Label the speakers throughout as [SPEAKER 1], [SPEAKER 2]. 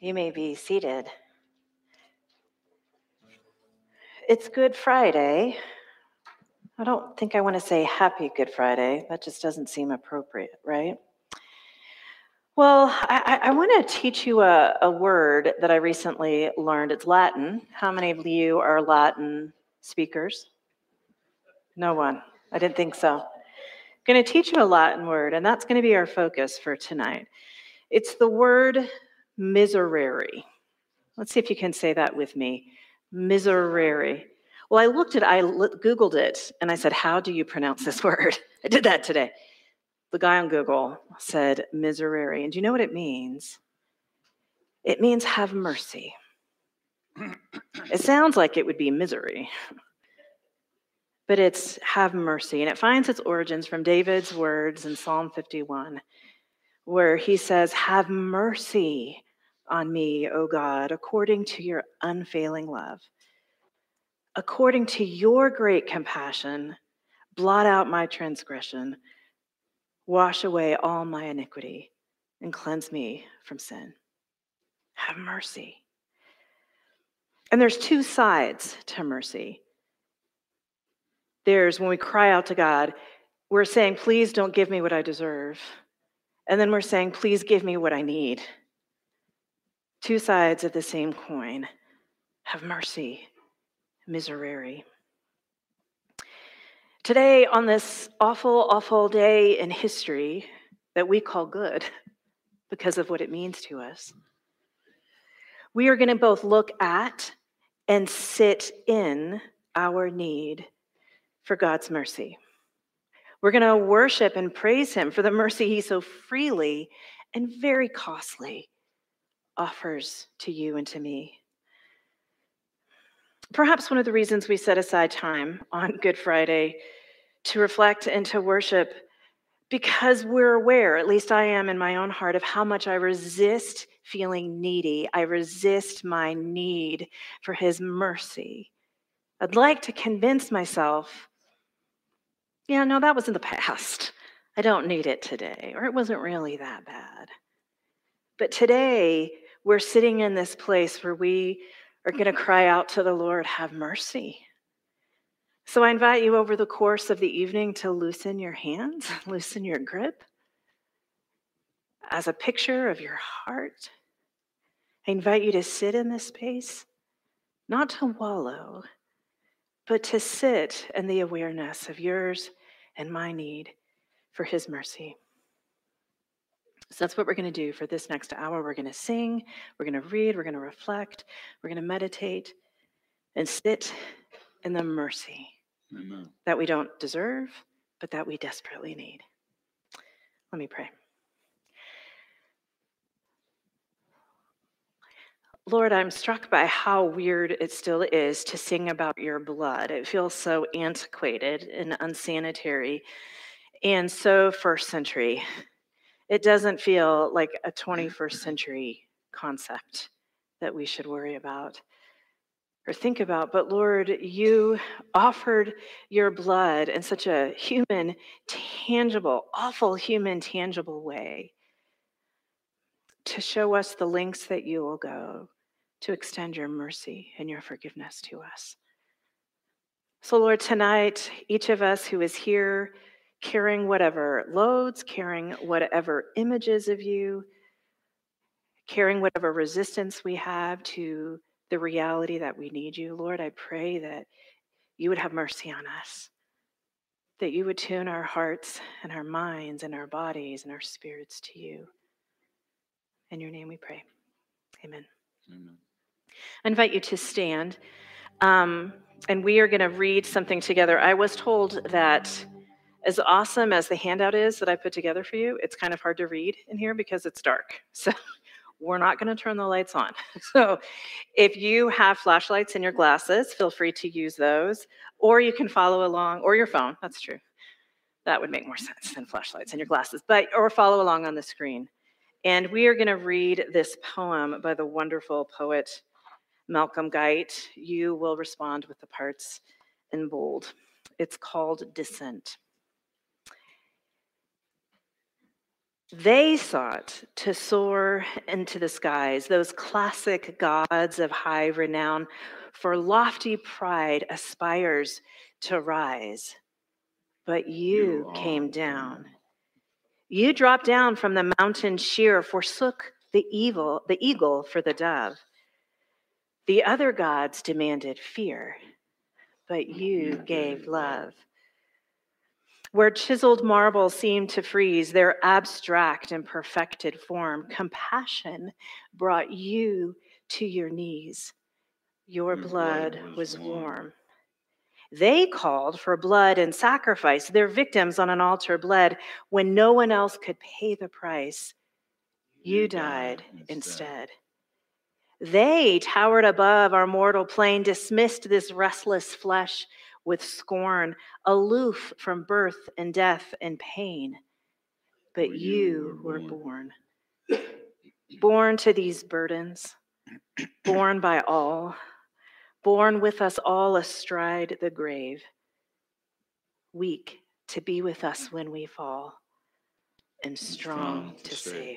[SPEAKER 1] You may be seated. It's Good Friday. I don't think I want to say Happy Good Friday. That just doesn't seem appropriate, right? Well, I want to teach you a word that I recently learned. It's Latin. How many of you are Latin speakers? No one. I didn't think so. I'm going to teach you a Latin word, and that's going to be our focus for tonight. It's the word miserere. Let's see if you can say that with me. Miserere. Well, I Googled it, and I said, how do you pronounce this word? I did that today. The guy on Google said miserere. And do you know what it means? It means have mercy. It sounds like it would be misery, but it's have mercy. And it finds its origins from David's words in Psalm 51, where he says, have mercy on me, O God, according to your unfailing love. According to your great compassion, blot out my transgression, wash away all my iniquity, and cleanse me from sin. Have mercy. And there's two sides to mercy. There's when we cry out to God, we're saying, please don't give me what I deserve. And then we're saying, please give me what I need. Two sides of the same coin. Have mercy. Miserere. Today, on this awful, awful day in history that we call good because of what it means to us, we are going to both look at and sit in our need for God's mercy. We're going to worship and praise him for the mercy he so freely and very costly offers to you and to me. Perhaps one of the reasons we set aside time on Good Friday to reflect and to worship, because we're aware, at least I am in my own heart, of how much I resist feeling needy. I resist my need for his mercy. I'd like to convince myself, yeah, no, that was in the past. I don't need it today, or it wasn't really that bad. But today, we're sitting in this place where we are going to cry out to the Lord, have mercy. So I invite you over the course of the evening to loosen your hands, loosen your grip as a picture of your heart. I invite you to sit in this space, not to wallow, but to sit in the awareness of yours and my need for his mercy. So that's what we're going to do for this next hour. We're going to sing, we're going to read, we're going to reflect, we're going to meditate and sit in the mercy Amen. That we don't deserve, but that we desperately need. Let me pray. Lord, I'm struck by how weird it still is to sing about your blood. It feels so antiquated and unsanitary and so first century. It doesn't feel like a 21st century concept that we should worry about or think about. But Lord, you offered your blood in such a human, tangible, awful human, tangible way to show us the lengths that you will go to extend your mercy and your forgiveness to us. So Lord, tonight, each of us who is here carrying whatever loads, carrying whatever images of you, carrying whatever resistance we have to the reality that we need you, Lord, I pray that you would have mercy on us, that you would tune our hearts and our minds and our bodies and our spirits to you. In your name we pray. Amen. Amen. I invite you to stand, and we are going to read something together. I was told that as awesome as the handout is that I put together for you, it's kind of hard to read in here because it's dark. So we're not going to turn the lights on. So if you have flashlights in your glasses, feel free to use those, or you can follow along, or your phone, that's true. That would make more sense than flashlights in your glasses, or follow along on the screen. And we are going to read this poem by the wonderful poet Malcolm Guite. You will respond with the parts in bold. It's called Descent. They sought to soar into the skies, those classic gods of high renown, for lofty pride aspires to rise. But you came down. You dropped down from the mountain sheer, forsook the eagle for the dove. The other gods demanded fear, but you gave love. Where chiseled marble seemed to freeze their abstract and perfected form, compassion brought you to your knees. Your blood was warm. They called for blood and sacrifice. Their victims on an altar bled when no one else could pay the price. You died instead. They towered above our mortal plane, dismissed this restless flesh with scorn, aloof from birth and death and pain. But you were born to these burdens, born by all, born with us all astride the grave, weak to be with us when we fall, and strong to save.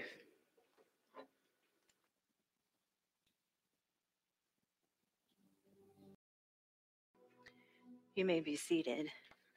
[SPEAKER 1] You may be seated.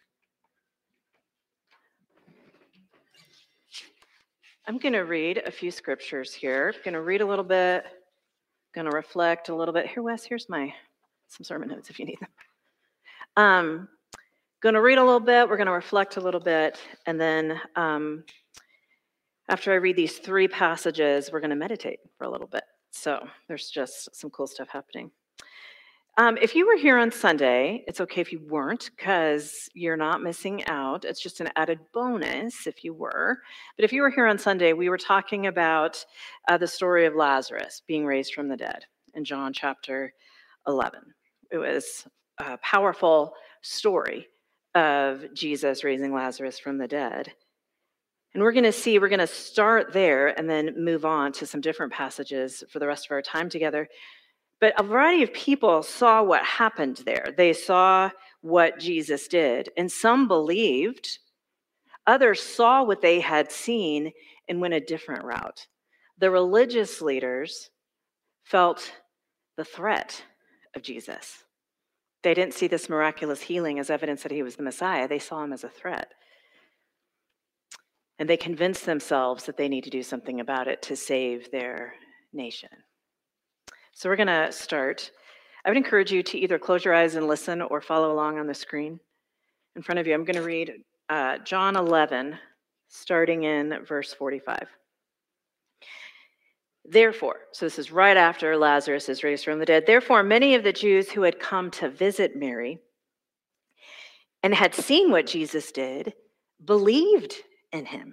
[SPEAKER 1] I'm going to read a few scriptures here. I'm going to read a little bit, going to reflect a little bit. Here, Wes, here's some sermon notes if you need them. Going to read a little bit, we're going to reflect a little bit, and then after I read these three passages, we're going to meditate for a little bit. So there's just some cool stuff happening. If you were here on Sunday, it's okay if you weren't, because you're not missing out. It's just an added bonus if you were. But if you were here on Sunday, we were talking about the story of Lazarus being raised from the dead in John chapter 11. It was a powerful story of Jesus raising Lazarus from the dead. And we're going to start there and then move on to some different passages for the rest of our time together. But a variety of people saw what happened there. They saw what Jesus did, and some believed. Others saw what they had seen and went a different route. The religious leaders felt the threat of Jesus. They didn't see this miraculous healing as evidence that he was the Messiah. They saw him as a threat. And they convinced themselves that they need to do something about it to save their nation. So we're going to start. I would encourage you to either close your eyes and listen or follow along on the screen in front of you. I'm going to read John 11, starting in verse 45. Therefore, so this is right after Lazarus is raised from the dead. Therefore, many of the Jews who had come to visit Mary and had seen what Jesus did believed in him.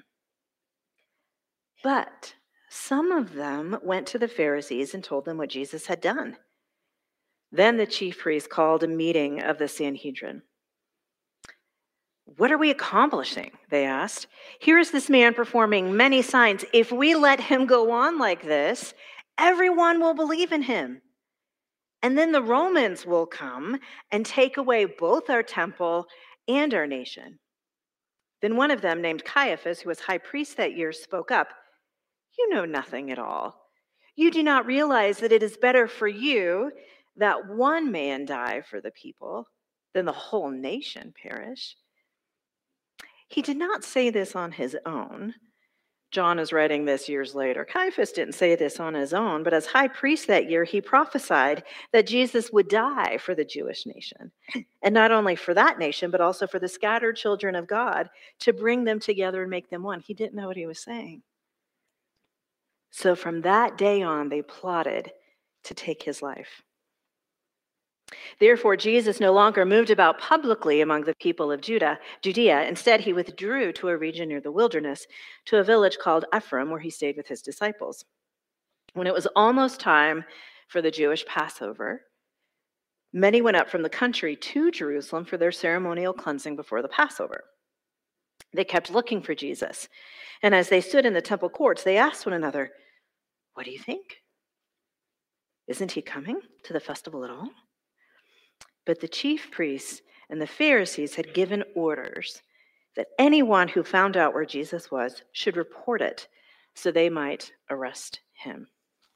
[SPEAKER 1] But some of them went to the Pharisees and told them what Jesus had done. Then the chief priests called a meeting of the Sanhedrin. What are we accomplishing? They asked. Here is this man performing many signs. If we let him go on like this, everyone will believe in him. And then the Romans will come and take away both our temple and our nation. Then one of them, named Caiaphas, who was high priest that year, spoke up. You know nothing at all. You do not realize that it is better for you that one man die for the people than the whole nation perish. He did not say this on his own. John is writing this years later. Caiaphas didn't say this on his own, but as high priest that year, he prophesied that Jesus would die for the Jewish nation. And not only for that nation, but also for the scattered children of God, to bring them together and make them one. He didn't know what he was saying. So from that day on, they plotted to take his life. Therefore, Jesus no longer moved about publicly among the people of Judea. Instead, he withdrew to a region near the wilderness, to a village called Ephraim, where he stayed with his disciples. When it was almost time for the Jewish Passover, many went up from the country to Jerusalem for their ceremonial cleansing before the Passover. They kept looking for Jesus, and as they stood in the temple courts, they asked one another, "What do you think? Isn't he coming to the festival at all?" But the chief priests and the Pharisees had given orders that anyone who found out where Jesus was should report it so they might arrest him.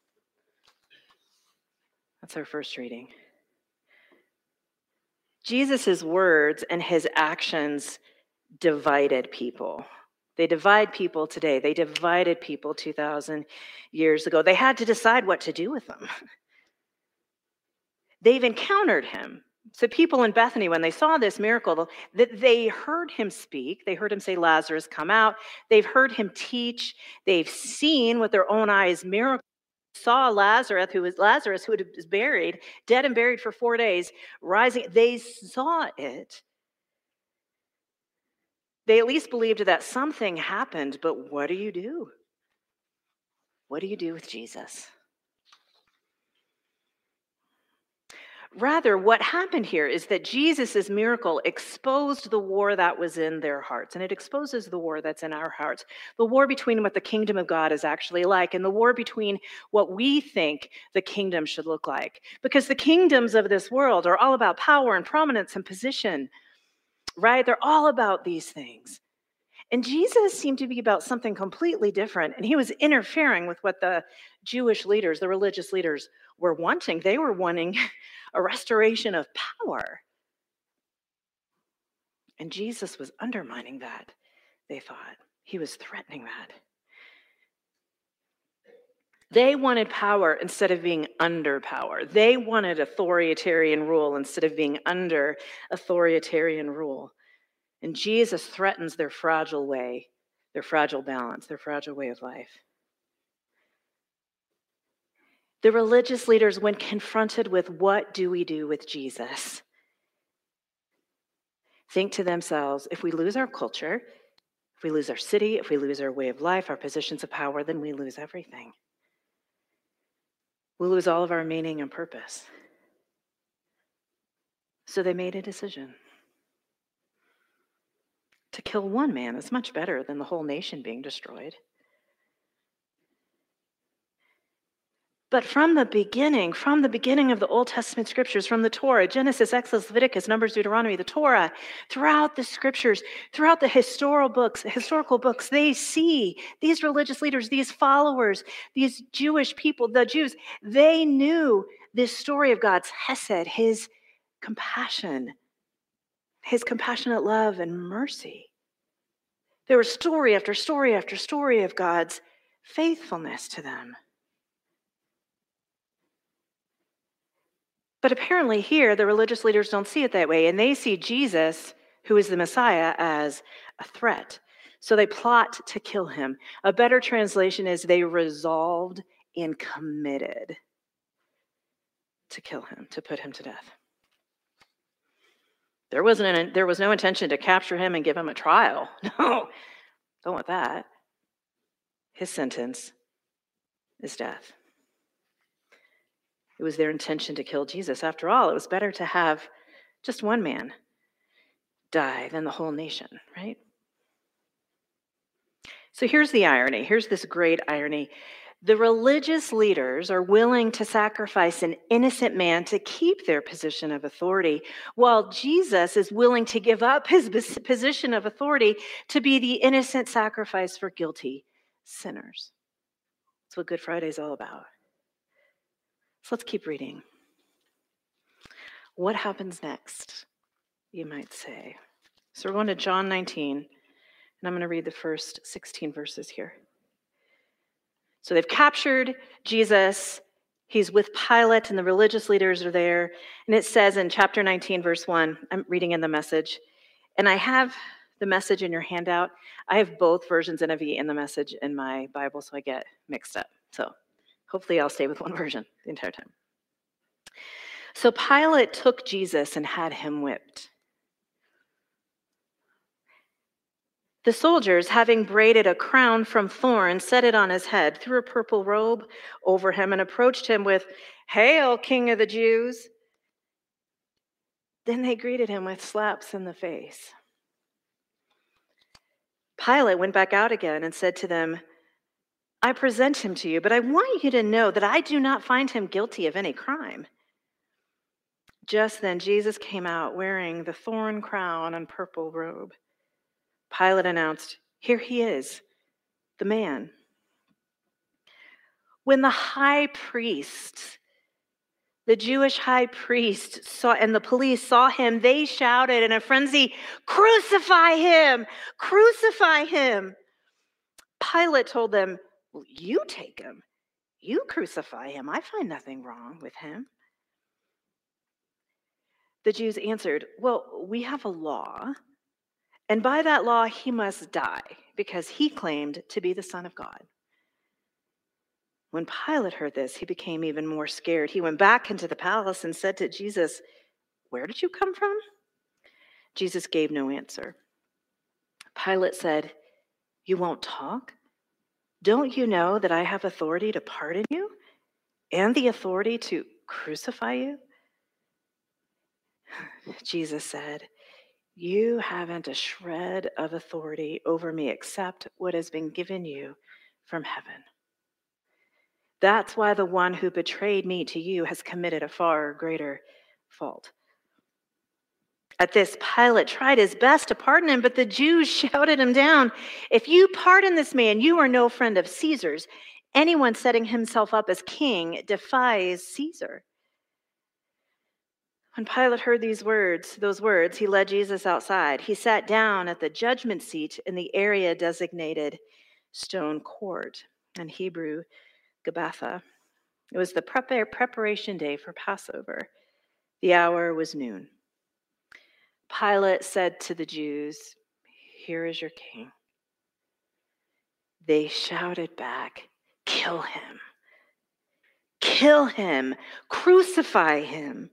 [SPEAKER 1] That's our first reading. Jesus' words and his actions divided people. They divide people today. They divided people 2,000 years ago. They had to decide what to do with them. They've encountered him. So people in Bethany, when they saw this miracle, they heard him speak. They heard him say, Lazarus, come out. They've heard him teach. They've seen with their own eyes miracles. Saw Lazarus, who was buried, dead and buried for 4 days, rising. They saw it. They at least believed that something happened, but what do you do? What do you do with Jesus? Rather, what happened here is that Jesus' miracle exposed the war that was in their hearts, and it exposes the war that's in our hearts, the war between what the kingdom of God is actually like and the war between what we think the kingdom should look like. Because the kingdoms of this world are all about power and prominence and position, right? They're all about these things. And Jesus seemed to be about something completely different, and he was interfering with what the Jewish leaders, the religious leaders, were wanting. They were wanting a restoration of power. And Jesus was undermining that, they thought. He was threatening that. They wanted power instead of being under power. They wanted authoritarian rule instead of being under authoritarian rule. And Jesus threatens their fragile way, their fragile balance, their fragile way of life. The religious leaders, when confronted with what do we do with Jesus, think to themselves, if we lose our culture, if we lose our city, if we lose our way of life, our positions of power, then we lose everything. We'll lose all of our meaning and purpose. So they made a decision. To kill one man is much better than the whole nation being destroyed. But from the beginning of the Old Testament scriptures, from the Torah, Genesis, Exodus, Leviticus, Numbers, Deuteronomy, the Torah, throughout the scriptures, throughout the historical books, they see these religious leaders, these followers, these Jewish people, the Jews, they knew this story of God's hesed, his compassion, his compassionate love and mercy. There was story after story after story of God's faithfulness to them. But apparently here, the religious leaders don't see it that way, and they see Jesus, who is the Messiah, as a threat. So they plot to kill him. A better translation is they resolved and committed to kill him, to put him to death. There was no intention to capture him and give him a trial. No, don't want that. His sentence is death. It was their intention to kill Jesus. After all, it was better to have just one man die than the whole nation, right? So here's the irony. Here's this great irony. The religious leaders are willing to sacrifice an innocent man to keep their position of authority, while Jesus is willing to give up his position of authority to be the innocent sacrifice for guilty sinners. That's what Good Friday is all about. So let's keep reading. What happens next, you might say? So we're going to John 19, and I'm going to read the first 16 verses here. So they've captured Jesus. He's with Pilate, and the religious leaders are there. And it says in chapter 19, verse 1, I'm reading in the Message, and I have the Message in your handout. I have both versions, NIV and the Message, in my Bible, so I get mixed up. So hopefully I'll stay with one version the entire time. So Pilate took Jesus and had him whipped. The soldiers, having braided a crown from thorns, set it on his head, threw a purple robe over him, and approached him with, "Hail, King of the Jews!" Then they greeted him with slaps in the face. Pilate went back out again and said to them, "I present him to you, but I want you to know that I do not find him guilty of any crime." Just then Jesus came out wearing the thorn crown and purple robe. Pilate announced, "Here he is, the man." When the Jewish high priest saw, and the police saw him, they shouted in a frenzy, "Crucify him! Crucify him!" Pilate told them, "Well, you take him. You crucify him. I find nothing wrong with him." The Jews answered, "Well, we have a law, and by that law he must die because he claimed to be the Son of God." When Pilate heard this, he became even more scared. He went back into the palace and said to Jesus, "Where did you come from?" Jesus gave no answer. Pilate said, "You won't talk? Don't you know that I have authority to pardon you and the authority to crucify you?" Jesus said, "You haven't a shred of authority over me except what has been given you from heaven. That's why the one who betrayed me to you has committed a far greater fault." At this, Pilate tried his best to pardon him, but the Jews shouted him down. "If you pardon this man, you are no friend of Caesar's. Anyone setting himself up as king defies Caesar." When Pilate heard those words, he led Jesus outside. He sat down at the judgment seat in the area designated Stone Court, in Hebrew, Gabbatha. It was the preparation day for Passover. The hour was noon. Pilate said to the Jews, "Here is your king." They shouted back, "Kill him! Kill him! Crucify him!"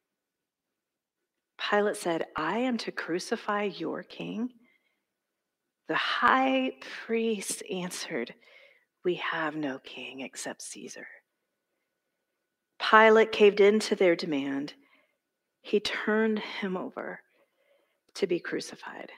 [SPEAKER 1] Pilate said, "I am to crucify your king?" The high priest answered, "We have no king except Caesar." Pilate caved in to their demand. He turned him over to be crucified.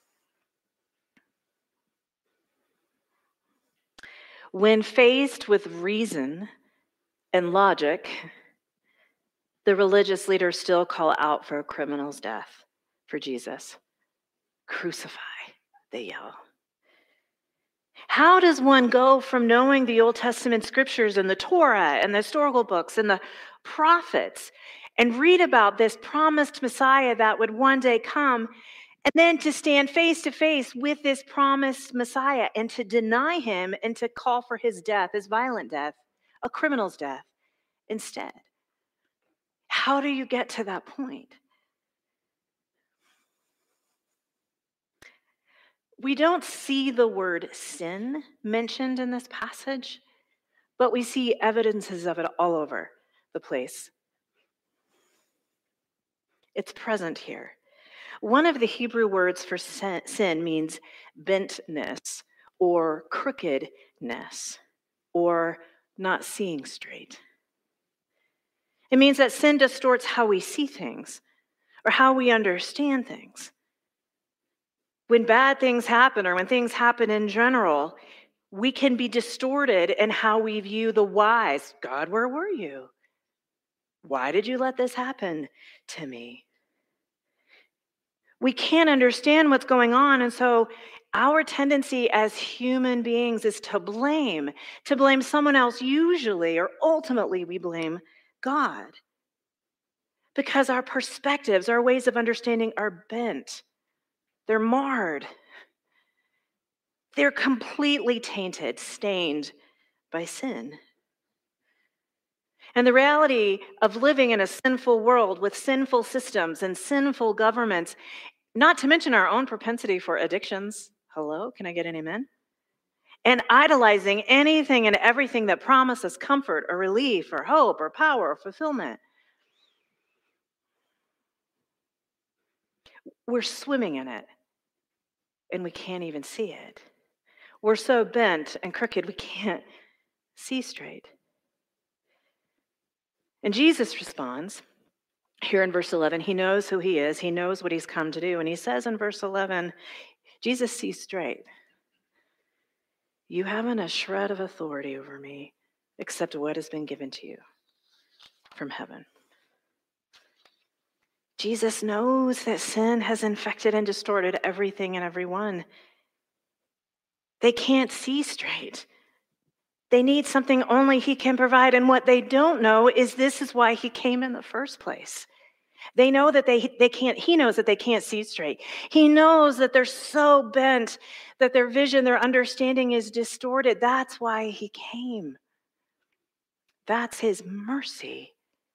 [SPEAKER 1] When faced with reason and logic, the religious leaders still call out for a criminal's death for Jesus. "Crucify," they yell. How does one go from knowing the Old Testament scriptures and the Torah and the historical books and the prophets and read about this promised Messiah that would one day come, and then to stand face to face with this promised Messiah and to deny him and to call for his death, his violent death, a criminal's death instead? How do you get to that point? We don't see the word sin mentioned in this passage, but we see evidences of it all over the place. It's present here. One of the Hebrew words for sin means bentness or crookedness or not seeing straight. It means that sin distorts how we see things or how we understand things. When bad things happen or when things happen in general, we can be distorted in how we view the whys. God, where were you? Why did you let this happen to me? We can't understand what's going on, and so our tendency as human beings is to blame someone else usually, or ultimately we blame God. Because our perspectives, our ways of understanding are bent. They're marred. They're completely tainted, stained by sin. And the reality of living in a sinful world with sinful systems and sinful governments, not to mention our own propensity for addictions. Hello, can I get an amen? And idolizing anything and everything that promises comfort or relief or hope or power or fulfillment. We're swimming in it, and we can't even see it. We're so bent and crooked, we can't see straight. And Jesus responds here in verse 11. He knows who he is. He knows what he's come to do. And he says in verse 11, Jesus sees straight. "You haven't a shred of authority over me except what has been given to you from heaven." Jesus knows that sin has infected and distorted everything and everyone. They can't see straight. They need something only he can provide. And what they don't know is this is why he came in the first place. They know that they can't, he knows that they can't see straight. He knows that they're so bent that their vision, their understanding is distorted. That's why he came. That's his mercy.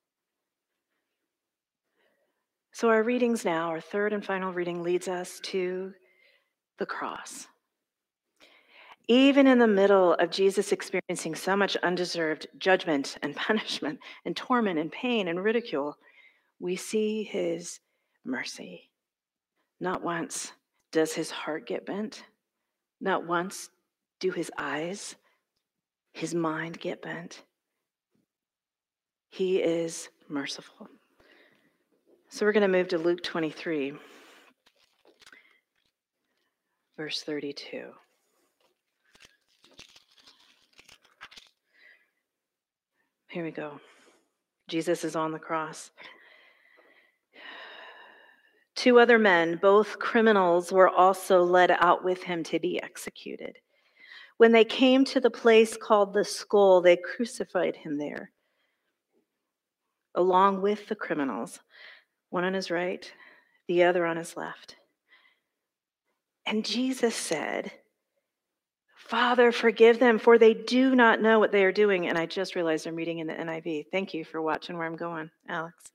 [SPEAKER 1] So our readings now, our third and final reading leads us to the cross. Even in the middle of Jesus experiencing so much undeserved judgment and punishment and torment and pain and ridicule, we see his mercy. Not once does his heart get bent. Not once do his eyes, his mind get bent. He is merciful. So we're going to move to Luke 23, verse 32. Here we go. Jesus is on the cross. 2 other men, both criminals, were also led out with him to be executed. When they came to the place called the Skull, they crucified him there, along with the criminals, one on his right, the other on his left. And Jesus said, "Father, forgive them, for they do not know what they are doing." And I just realized I'm reading in the NIV. Thank you for watching where I'm going, Alex.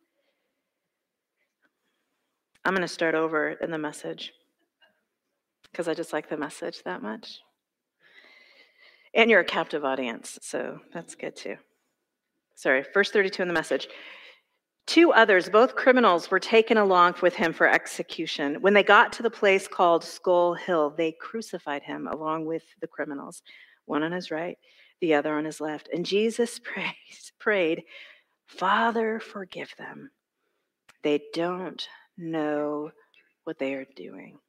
[SPEAKER 1] I'm going to start over in the Message because I just like the Message that much. And you're a captive audience, so that's good too. Sorry, verse 32 in the Message. 2 others, both criminals, were taken along with him for execution. When they got to the place called Skull Hill, they crucified him along with the criminals, one on his right, the other on his left. And Jesus prayed, "Father, forgive them. They don't know what they are doing."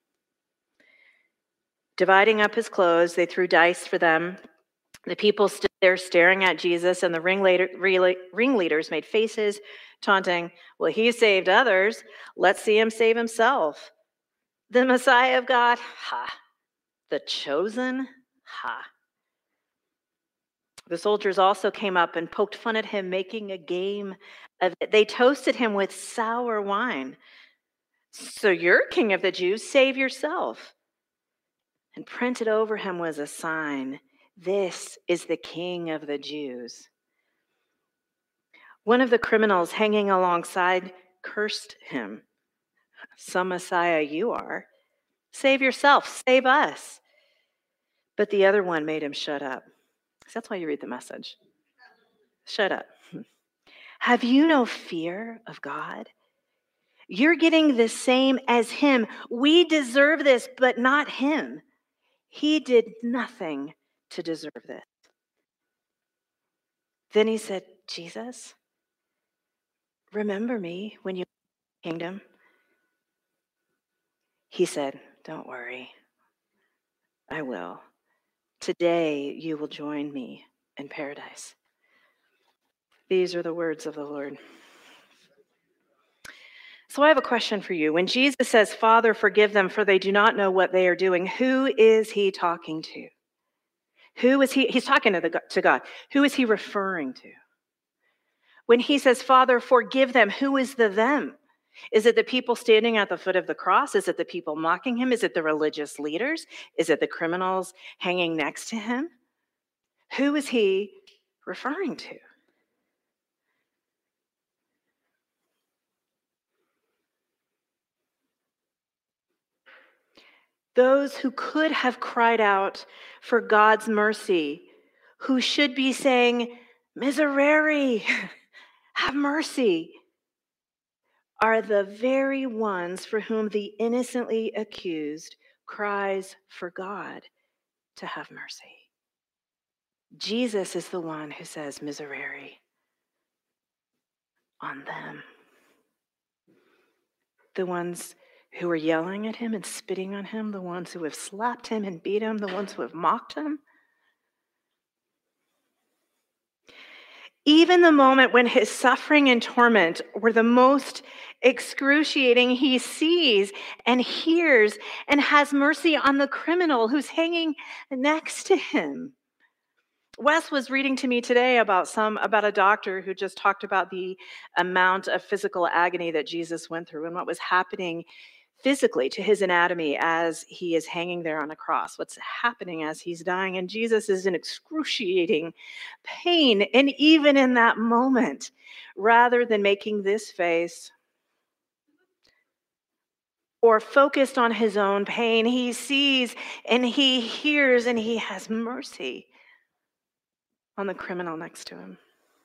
[SPEAKER 1] Dividing up his clothes, they threw dice for them. The people stood there staring at Jesus, and the ringleaders made faces, taunting, "Well, he saved others. Let's see him save himself. The Messiah of God? Ha. The chosen? Ha." The soldiers also came up and poked fun at him, making a game of it. They toasted him with sour wine. "So you're king of the Jews, save yourself." And printed over him was a sign, "This is the King of the Jews." One of the criminals hanging alongside cursed him. "Some Messiah you are. Save yourself, save us." But the other one made him shut up. That's why you read the Message. Shut up. Have you no fear of God? You're getting the same as him. We deserve this, but not him. He did nothing to deserve this. Then he said, "Jesus, remember me when you kingdom." He said, "Don't worry, I will. Today you will join me in paradise." These are the words of the Lord. So I have a question for you. When Jesus says, "Father, forgive them, for they do not know what they are doing," who is he talking to? Who is he? He's talking to God. Who is he referring to? When he says, "Father, forgive them," who is the them? Is it the people standing at the foot of the cross? Is it the people mocking him? Is it the religious leaders? Is it the criminals hanging next to him? Who is he referring to? Those who could have cried out for God's mercy, who should be saying, "Miserere, have mercy," are the very ones for whom the innocently accused cries for God to have mercy. Jesus is the one who says, "Miserere," on them. The ones who are yelling at him and spitting on him, the ones who have slapped him and beat him, the ones who have mocked him. Even the moment when his suffering and torment were the most excruciating, he sees and hears and has mercy on the criminal who's hanging next to him. Wes was reading to me today about a doctor who just talked about the amount of physical agony that Jesus went through and what was happening physically to his anatomy as he is hanging there on a cross, what's happening as he's dying. And Jesus is in excruciating pain. And even in that moment, rather than making this face or focused on his own pain, he sees and he hears and he has mercy on the criminal next to him.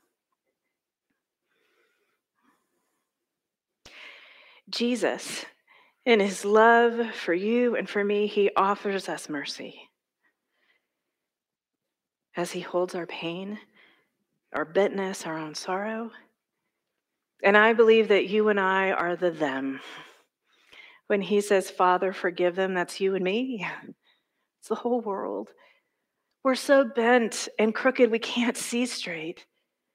[SPEAKER 1] Jesus, in his love for you and for me, he offers us mercy as he holds our pain, our bitterness, our own sorrow. And I believe that you and I are the them. When he says, Father, forgive them, that's you and me. It's the whole world. We're so bent and crooked, we can't see straight.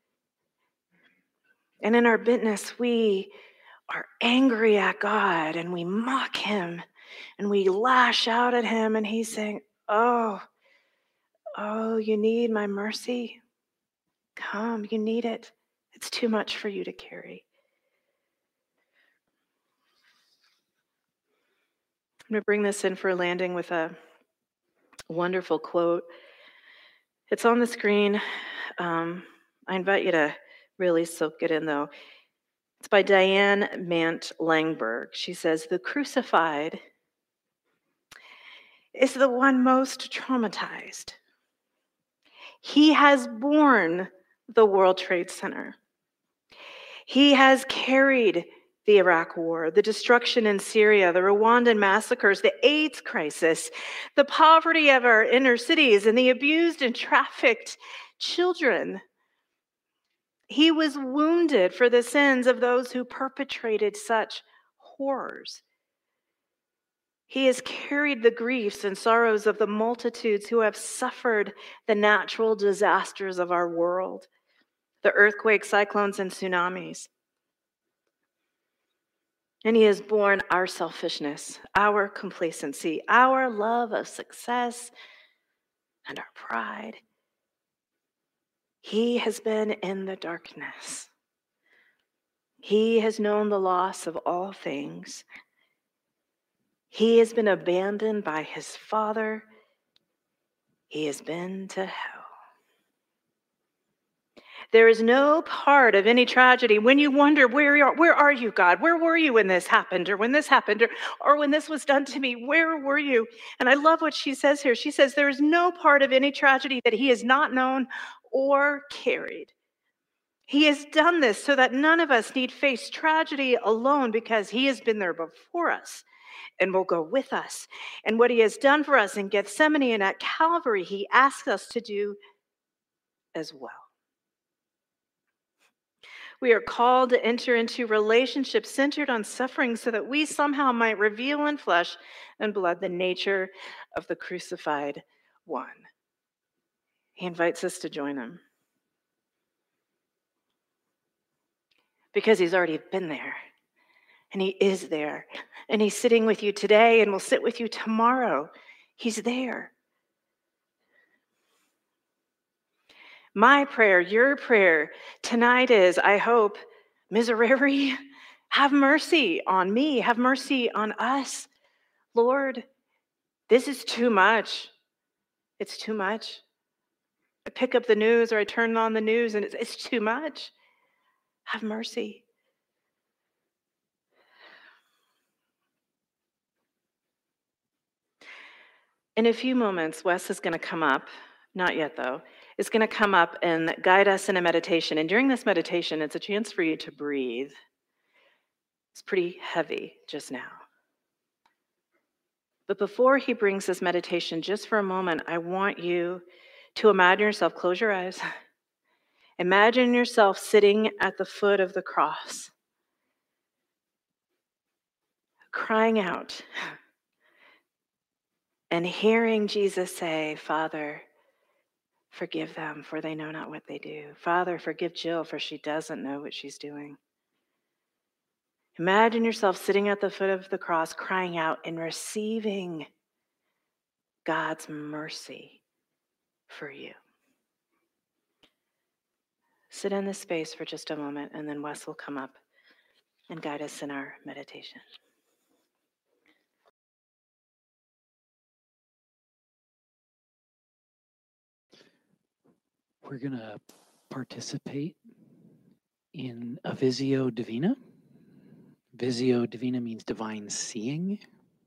[SPEAKER 1] And in our bitterness, we are angry at God and we mock him and we lash out at him. And he's saying, oh, you need my mercy? Come, you need it. It's too much for you to carry. I'm going to bring this in for a landing with a wonderful quote. It's on the screen. I invite you to really soak it in, though. It's by Diane Mant Langberg. She says, "The crucified is the one most traumatized. He has borne the World Trade Center. He has carried the Iraq War, the destruction in Syria, the Rwandan massacres, the AIDS crisis, the poverty of our inner cities, and the abused and trafficked children. He was wounded for the sins of those who perpetrated such horrors. He has carried the griefs and sorrows of the multitudes who have suffered the natural disasters of our world, the earthquakes, cyclones, and tsunamis. And he has borne our selfishness, our complacency, our love of success, and our pride. He has been in the darkness. He has known the loss of all things. He has been abandoned by his Father. He has been to hell. There is no part of any tragedy when you wonder, where are you, God? Where were you when this happened, or when this happened, or when this was done to me? Where were you? And I love what she says here. She says, there is no part of any tragedy that he has not known or carried. He has done this so that none of us need face tragedy alone, because he has been there before us and will go with us. And what he has done for us in Gethsemane and at Calvary, he asks us to do as well. We are called to enter into relationships centered on suffering so that we somehow might reveal in flesh and blood the nature of the crucified one. He invites us to join him because he's already been there, and he is there, and he's sitting with you today and will sit with you tomorrow. He's there. My prayer, your prayer tonight is, I hope, Miserere, have mercy on me, have mercy on us. Lord, this is too much. It's too much. I pick up the news or I turn on the news and it's too much. Have mercy. In a few moments, Wes is going to come up, not yet though, is going to come up and guide us in a meditation. And during this meditation, it's a chance for you to breathe. It's pretty heavy just now. But before he brings this meditation, just for a moment, I want you to imagine yourself, close your eyes. Imagine yourself sitting at the foot of the cross, crying out and hearing Jesus say, Father, Forgive them, for they know not what they do. Father, forgive Jill, for she doesn't know what she's doing. Imagine yourself sitting at the foot of the cross, crying out and receiving God's mercy for you. Sit in this space for just a moment, and then Wes will come up and guide us in our meditation.
[SPEAKER 2] We're going to participate in a Visio Divina. Visio Divina means divine seeing.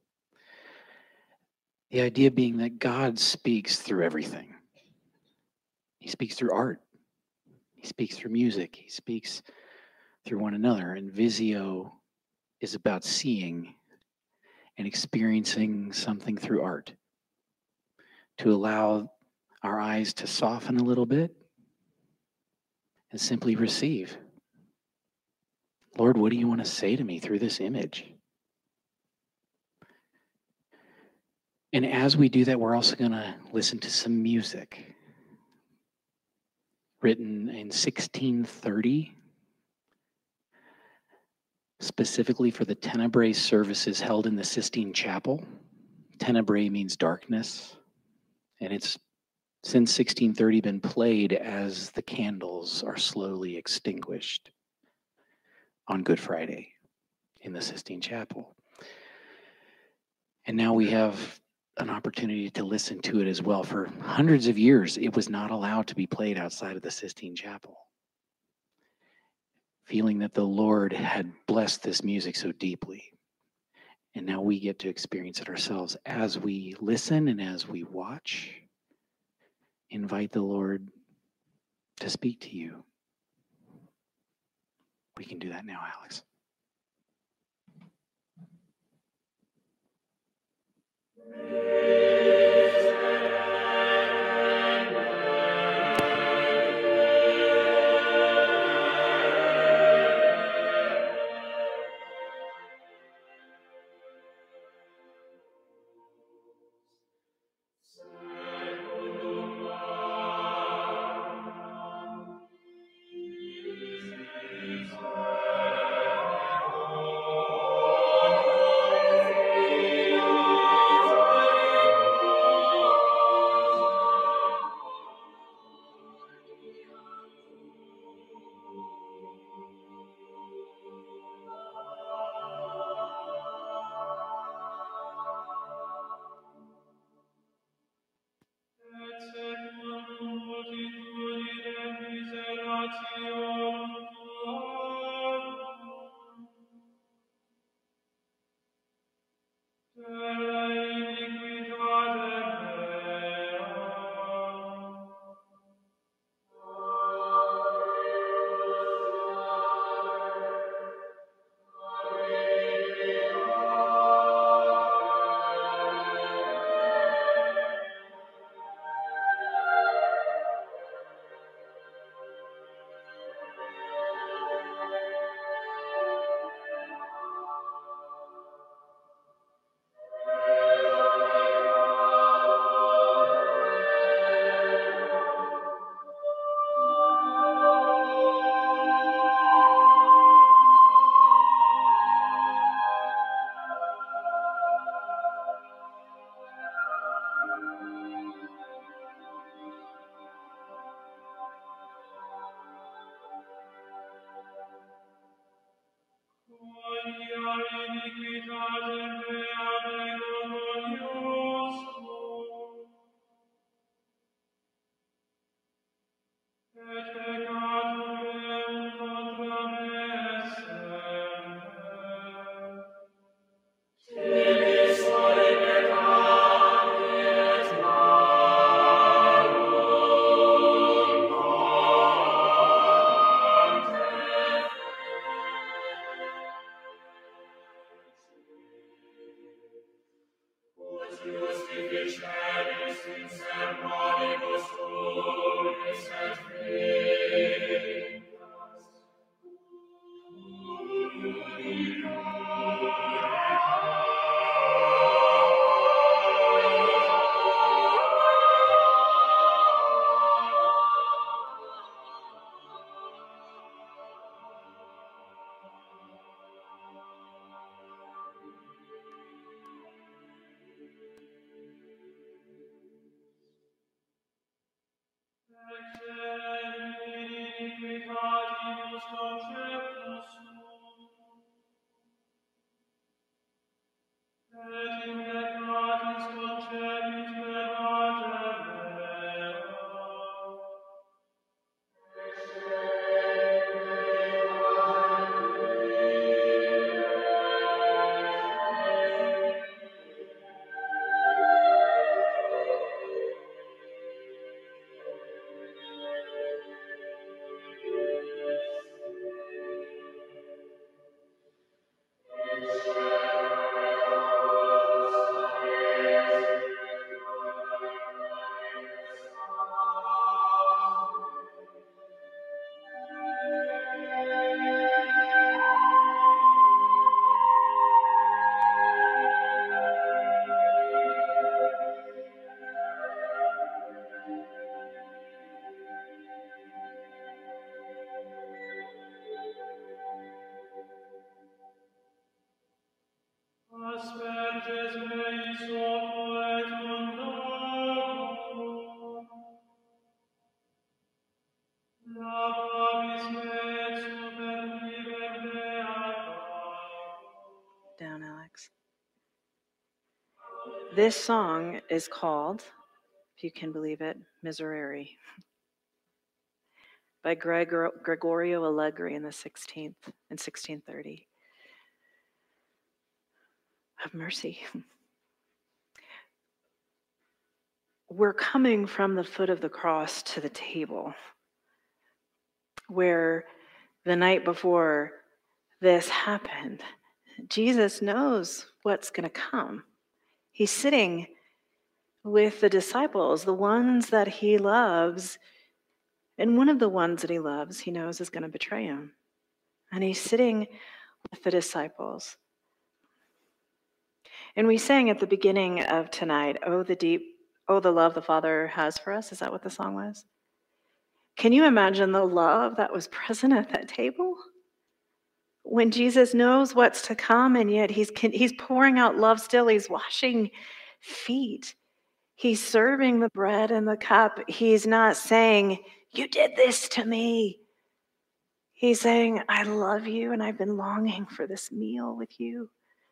[SPEAKER 2] The idea being that God speaks through everything. He speaks through art. He speaks through music. He speaks through one another. And Visio is about seeing and experiencing something through art. To allow our eyes to soften a little bit and simply receive. Lord, what do you want to say to me through this image? And as we do that, we're also going to listen to some music written in 1630, specifically for the Tenebrae services held in the Sistine Chapel. Tenebrae means darkness, and it's since 1630 been played as the candles are slowly extinguished on Good Friday in the Sistine Chapel. And now we have an opportunity to listen to it as well. For hundreds of years, it was not allowed to be played outside of the Sistine Chapel. Feeling that the Lord had blessed this music so deeply. And now we get to experience it ourselves. As we listen and as we watch, invite the Lord to speak to you. We can do that now, Alex.
[SPEAKER 1] Down, Alex. This song is called, if you can believe it, Miserere, by Gregorio Allegri in the 16th, in 1630. Have mercy. We're coming from the foot of the cross to the table, where the night before this happened, Jesus knows what's going to come. He's sitting with the disciples, the ones that he loves, and one of the ones that he loves, he knows is going to betray him. And he's sitting with the disciples. And we sang at the beginning of tonight, "Oh, the love the Father has for us." Is that what the song was? Can you imagine the love that was present at that table? When Jesus knows what's to come, and yet he's pouring out love still. He's washing feet. He's serving the bread and the cup. He's not saying, "You did this to me." He's saying, "I love you, and I've been longing for this meal with you."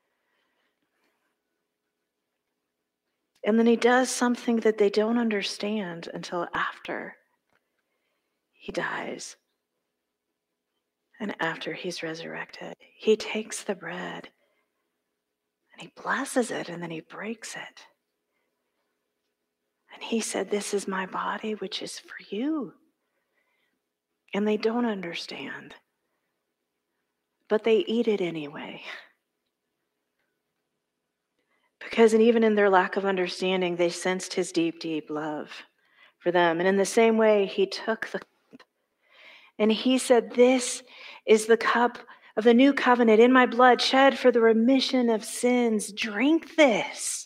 [SPEAKER 1] And then he does something that they don't understand until after he dies and after he's resurrected. He takes the bread and he blesses it, and then he breaks it. And he said, "This is my body, which is for you." And they don't understand, but they eat it anyway. Because even in their lack of understanding, they sensed his deep, deep love for them. And in the same way, he took the cup and he said, "This is the cup of the new covenant in my blood, shed for the remission of sins. Drink this."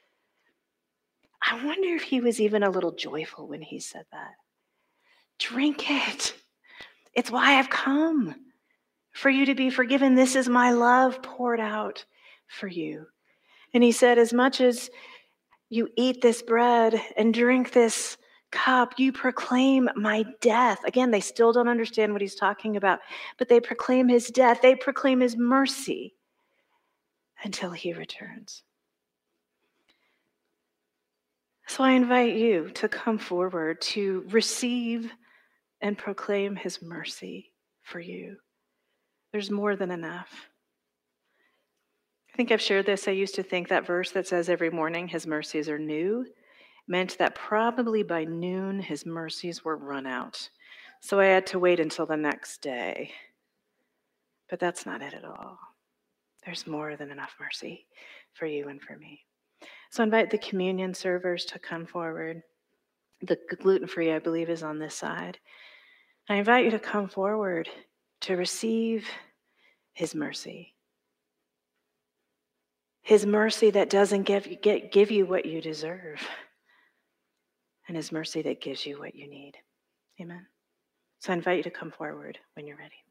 [SPEAKER 1] I wonder if he was even a little joyful when he said that. Drink it. It's why I've come, for you to be forgiven. This is my love poured out for you. And he said, as much as you eat this bread and drink this cup, you proclaim my death. Again, they still don't understand what he's talking about, but they proclaim his death. They proclaim his mercy until he returns. So I invite you to come forward to receive and proclaim his mercy for you. There's more than enough. I think I've shared this. I used to think that verse that says every morning his mercies are new meant that probably by noon his mercies were run out. So I had to wait until the next day. But that's not it at all. There's more than enough mercy for you and for me. So I invite the communion servers to come forward. The gluten-free, I believe, is on this side. I invite you to come forward to receive his mercy. His mercy that doesn't give you what you deserve. And his mercy that gives you what you need. Amen. So I invite you to come forward when you're ready.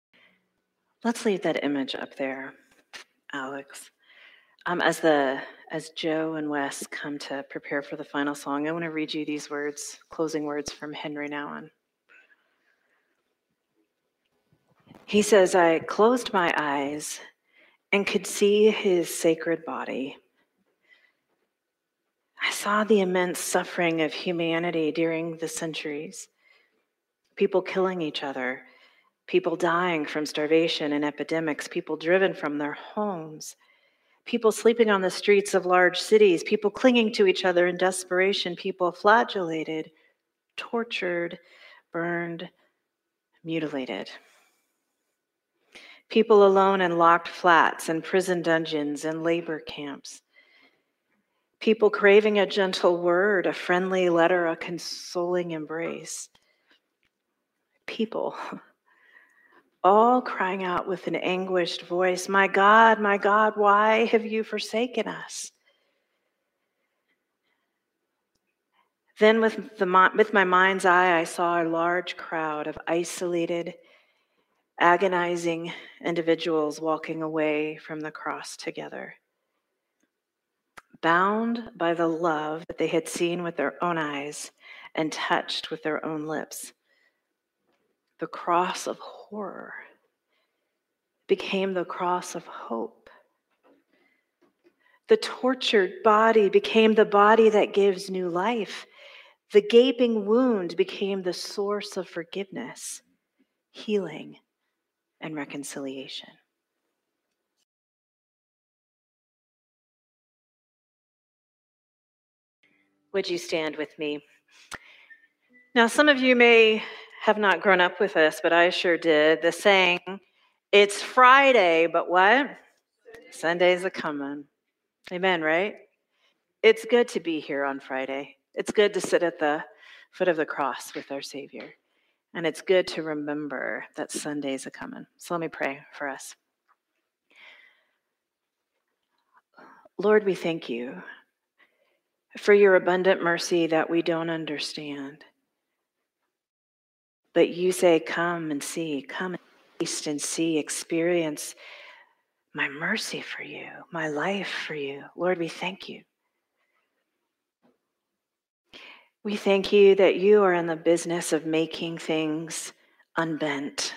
[SPEAKER 1] Let's leave that image up there, Alex. As as Joe and Wes come to prepare for the final song, I want to read you these words, closing words from Henry Nouwen. He says, I closed my eyes and could see his sacred body. I saw the immense suffering of humanity during the centuries. People killing each other, people dying from starvation and epidemics, people driven from their homes, people sleeping on the streets of large cities, people clinging to each other in desperation, people flagellated, tortured, burned, mutilated. People alone in locked flats and prison dungeons and labor camps. People craving a gentle word, a friendly letter, a consoling embrace. People all crying out with an anguished voice, my God, why have you forsaken us? Then with my mind's eye, I saw a large crowd of isolated, agonizing individuals walking away from the cross together, bound by the love that they had seen with their own eyes and touched with their own lips. The cross of horror became the cross of hope. The tortured body became the body that gives new life. The gaping wound became the source of forgiveness, healing, and reconciliation. Would you stand with me? Now, some of you may have not grown up with this, but I sure did. The saying, it's Friday, but what? Sunday's a coming. Amen, right? It's good to be here on Friday. It's good to sit at the foot of the cross with our Savior. And it's good to remember that Sunday's a coming. So let me pray for us. Lord, we thank you for your abundant mercy that we don't understand. But you say, come and see, come and taste and see, experience my mercy for you, my life for you. Lord, we thank you. We thank you that you are in the business of making things unbent,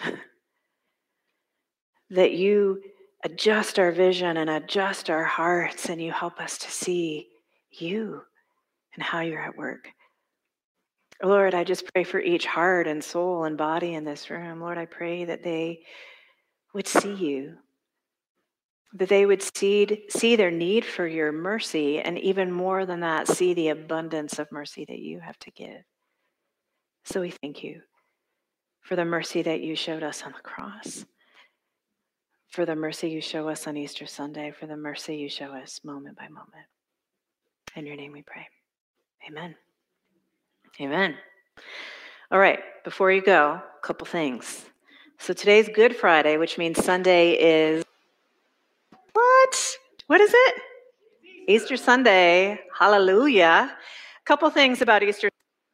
[SPEAKER 1] that you adjust our vision and adjust our hearts, and you help us to see you and how you're at work. Lord, I just pray for each heart and soul and body in this room. Lord, I pray that they would see you, that they would see their need for your mercy, and even more than that, see the abundance of mercy that you have to give. So we thank you for the mercy that you showed us on the cross, for the mercy you show us on Easter Sunday, for the mercy you show us moment by moment. In your name we pray. Amen. Amen. All right, before you go, a couple things. So today's Good Friday, which means Sunday is what? What is it? Easter Sunday. Hallelujah. A couple things about Easter.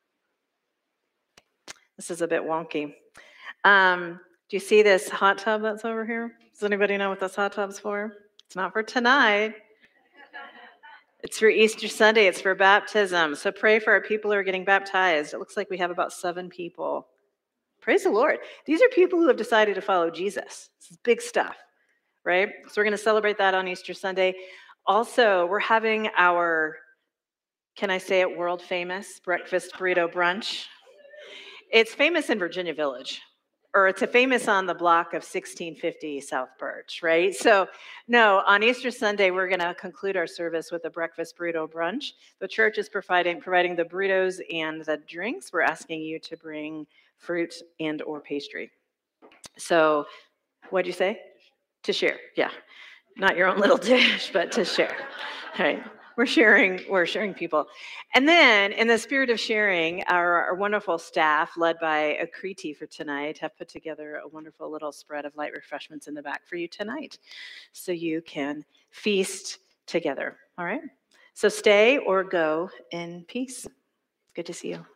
[SPEAKER 1] This is a bit wonky. Do you see this hot tub that's over here? Does anybody know what this hot tub's for? It's not for tonight. It's for Easter Sunday. It's for baptism. So pray for our people who are getting baptized. It looks like we have about 7 people. Praise the Lord. These are people who have decided to follow Jesus. This is big stuff, right? So we're going to celebrate that on Easter Sunday. Also, we're having our, can I say it, world famous breakfast burrito brunch. It's famous in Virginia Village, or it's famous on the block of 1650 South Birch, right? So no, on Easter Sunday, we're going to conclude our service with a breakfast burrito brunch. The church is providing the burritos and the drinks. We're asking you to bring fruit and or pastry. So what'd you say? To share, yeah. Not your own little dish, but to share. All right. We're sharing people. And then in the spirit of sharing, our wonderful staff, led by Akriti for tonight, have put together a wonderful little spread of light refreshments in the back for you tonight, so you can feast together. All right? So stay or go in peace. Good to see you.